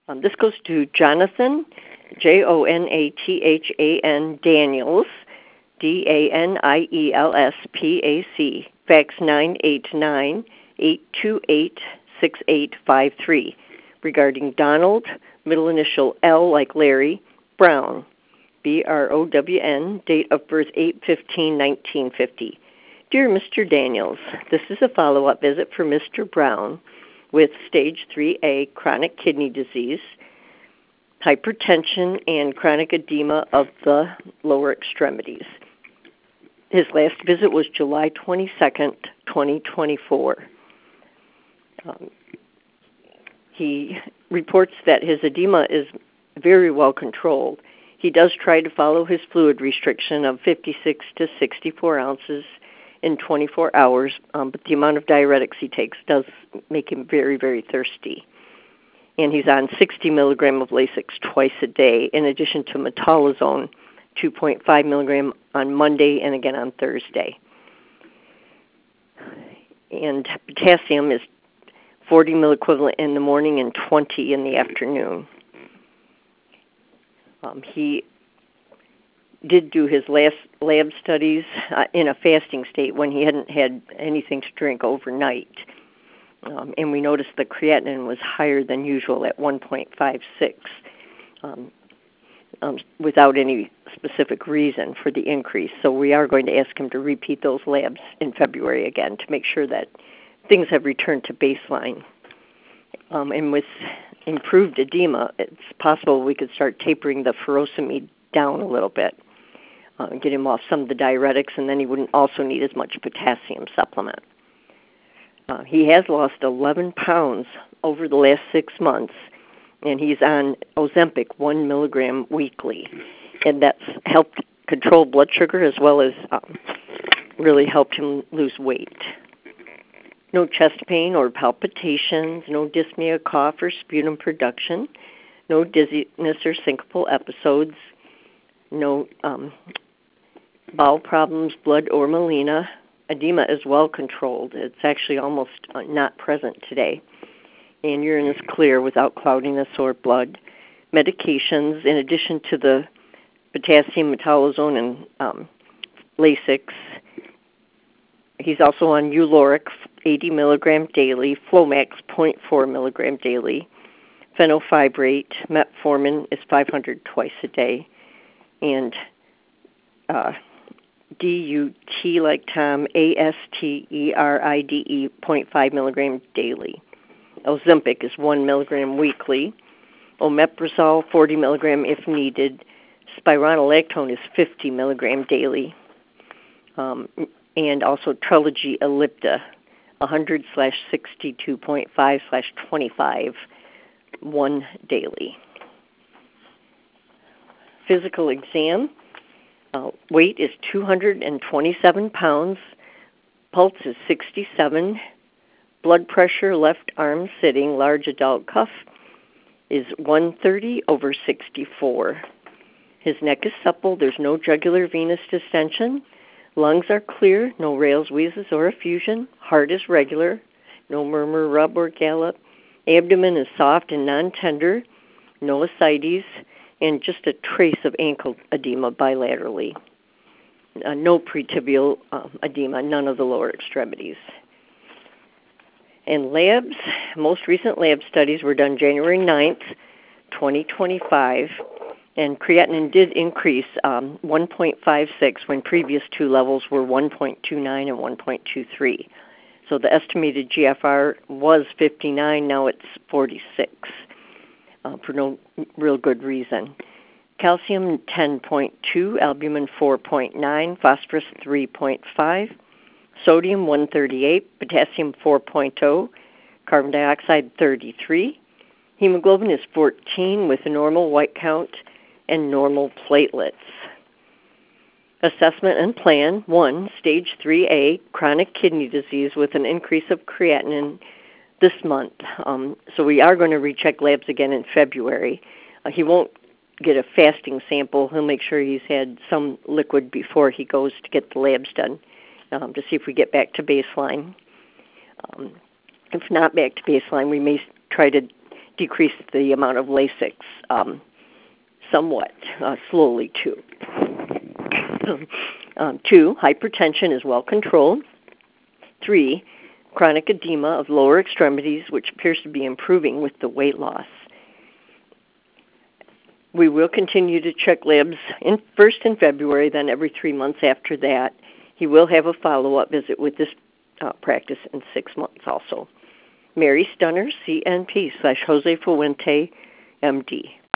This goes to Jonathan, Jonathan Daniels, DANIELSPAC, fax 989-828-6853, regarding Donald, middle initial L like Larry, Brown, BROWN, date of birth 8/15/1950. Dear Mr. Daniels, this is a follow-up visit for Mr. Brown with stage 3A chronic kidney disease, hypertension, and chronic edema of the lower extremities. His last visit was July 22nd, 2024. He reports that his edema is very well controlled. He does try to follow his fluid restriction of 56 to 64 ounces in 24 hours, but the amount of diuretics he takes does make him very, very thirsty. And he's on 60 milligram of Lasix twice a day, in addition to metolazone, 2.5 milligram on Monday and again on Thursday. And potassium is 40 milliequivalent in the morning and 20 in the afternoon. He did do his last lab studies in a fasting state when he hadn't had anything to drink overnight. And we noticed the creatinine was higher than usual at 1.56 without any specific reason for the increase. So we are going to ask him to repeat those labs in February again to make sure that things have returned to baseline. And with improved edema, it's possible we could start tapering the furosemide down a little bit, get him off some of the diuretics, and then he wouldn't also need as much potassium supplement. He has lost 11 pounds over the last 6 months, and he's on Ozempic 1 milligram weekly, and that's helped control blood sugar as well as really helped him lose weight. No chest pain or palpitations, no dyspnea, cough, or sputum production, no dizziness or syncopal episodes, no bowel problems, blood or melena. Edema is well controlled. It's actually almost not present today. And urine is clear without cloudiness or blood. Medications, in addition to the potassium, metolazone, and Lasix, he's also on Uloric 80 milligram daily, Flomax 0.4 milligram daily, fenofibrate, metformin is 500 twice a day, and DUT like Tom, ASTERIDE 0.5 milligram daily. Ozempic is 1 milligram weekly. Omeprazole 40 milligram if needed. Spironolactone is 50 milligram daily. And also Trelegy Ellipta 100/62.5/25 1 daily. Physical exam. Weight is 227 pounds. Pulse is 67. Blood pressure, left arm sitting, large adult cuff, is 130/64. His neck is supple. There's no jugular venous distension. Lungs are clear. No rales, wheezes, or effusion. Heart is regular. No murmur, rub, or gallop. Abdomen is soft and non-tender. No ascites. And just a trace of ankle edema bilaterally. No pretibial edema, none of the lower extremities. And labs, most recent lab studies were done January 9th, 2025, and creatinine did increase 1.56 when previous two levels were 1.29 and 1.23. So the estimated GFR was 59, now it's 46. For no real good reason. Calcium 10.2, albumin 4.9, phosphorus 3.5, sodium 138, potassium 4.0, carbon dioxide 33. Hemoglobin is 14 with a normal white count and normal platelets. Assessment and plan. 1, stage 3A, chronic kidney disease with an increase of creatinine this month. So we are going to recheck labs again in February. He won't get a fasting sample. He'll make sure he's had some liquid before he goes to get the labs done to see if we get back to baseline. If not back to baseline, we may try to decrease the amount of Lasix somewhat, slowly too. 2, hypertension is well controlled. 3, chronic edema of lower extremities, which appears to be improving with the weight loss. We will continue to check labs first in February, then every 3 months after that. He will have a follow-up visit with this practice in 6 months also. Mary Stunner, CNP /Jose Fuente, MD.